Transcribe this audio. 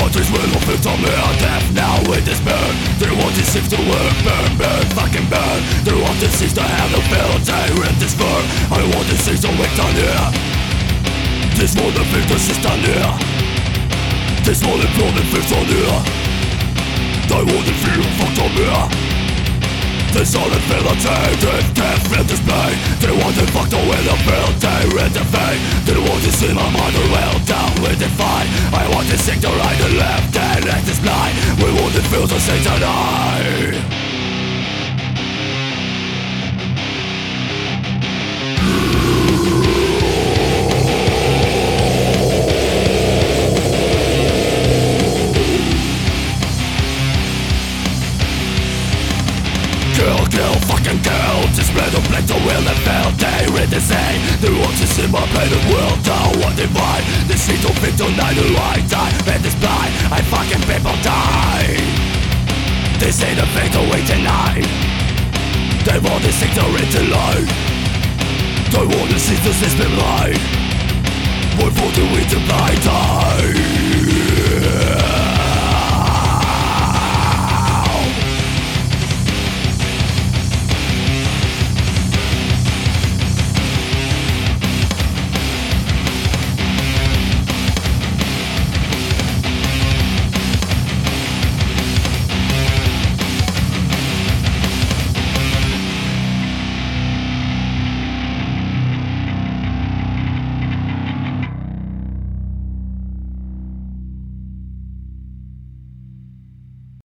Countries will not filter me a death now with despair. They want to shift the world, burn, burn, fucking burn. They want to seize the hand of filter in this fur. I want to seize the victor near. This war the victor sister near. This war the blood and victor near. I want to feel fucked on me. This all is validated, death and display. They want to fuck the way the field, they read the fate. They want to see my mother well down with the fight. I want to sing the right and left and let this blind. We want to feel the same tonight. Kill, fucking kill. Display the black, the will and fail. They read the same. They want to see my painted world down what they find. They see to pick tonight who I die. And this blind, I fucking people die. They say the fate away tonight. They want to seek the written light. They want to see the system light. Wait for the way to die.